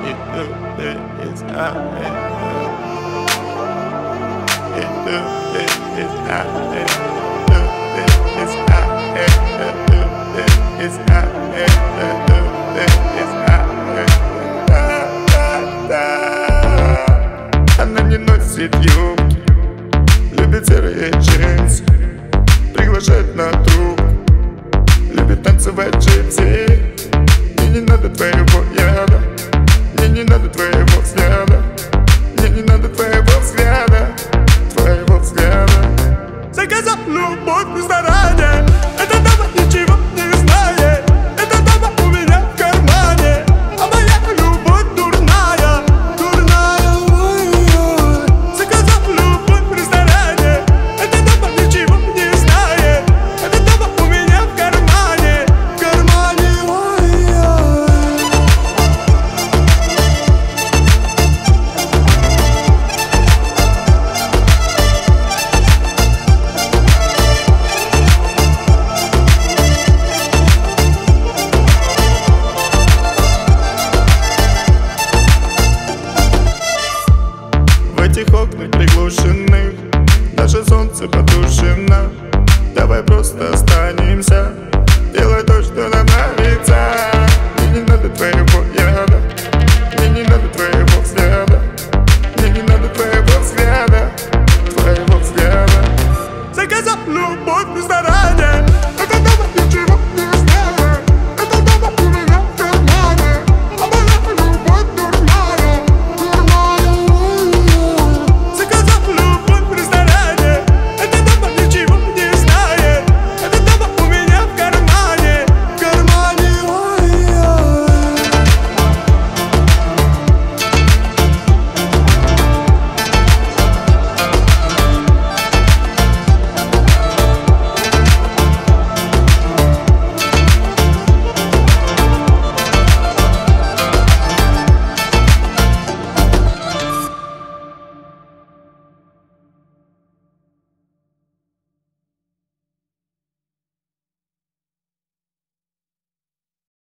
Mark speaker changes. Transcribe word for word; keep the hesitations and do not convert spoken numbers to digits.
Speaker 1: It's hot. It's hot. It's hot. It's hot. It's hot. Она не носит юбки, любит серые джинсы, приглашает на труп, любит танцевать джипси. Мне не надо твоего яда, мне не надо твоего сна.